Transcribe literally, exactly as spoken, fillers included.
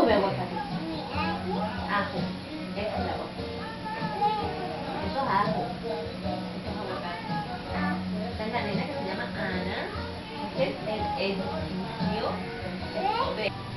come aguacate? Ajo. Ese es el aguacate. Eso es ajo. Eso es aguacate. Esta es la nena que se llama Ana. Este es el edificio.